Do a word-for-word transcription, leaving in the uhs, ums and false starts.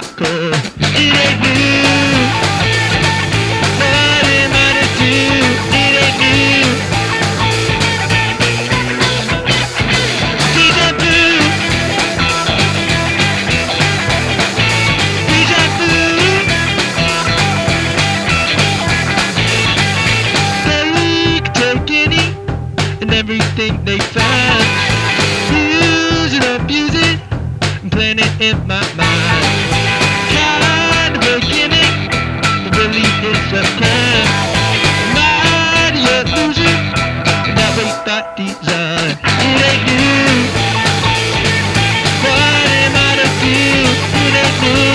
sucker. It ain't new. What am I to do? It ain't new. Deja vu. Deja vu. They can take any and everything they find. Use it, abuse it, and plan it in my mind. Kind of a gimmick, but really it's a crime. Mighty illusion, and that way by design. It ain't new. What am I to do? It ain't new.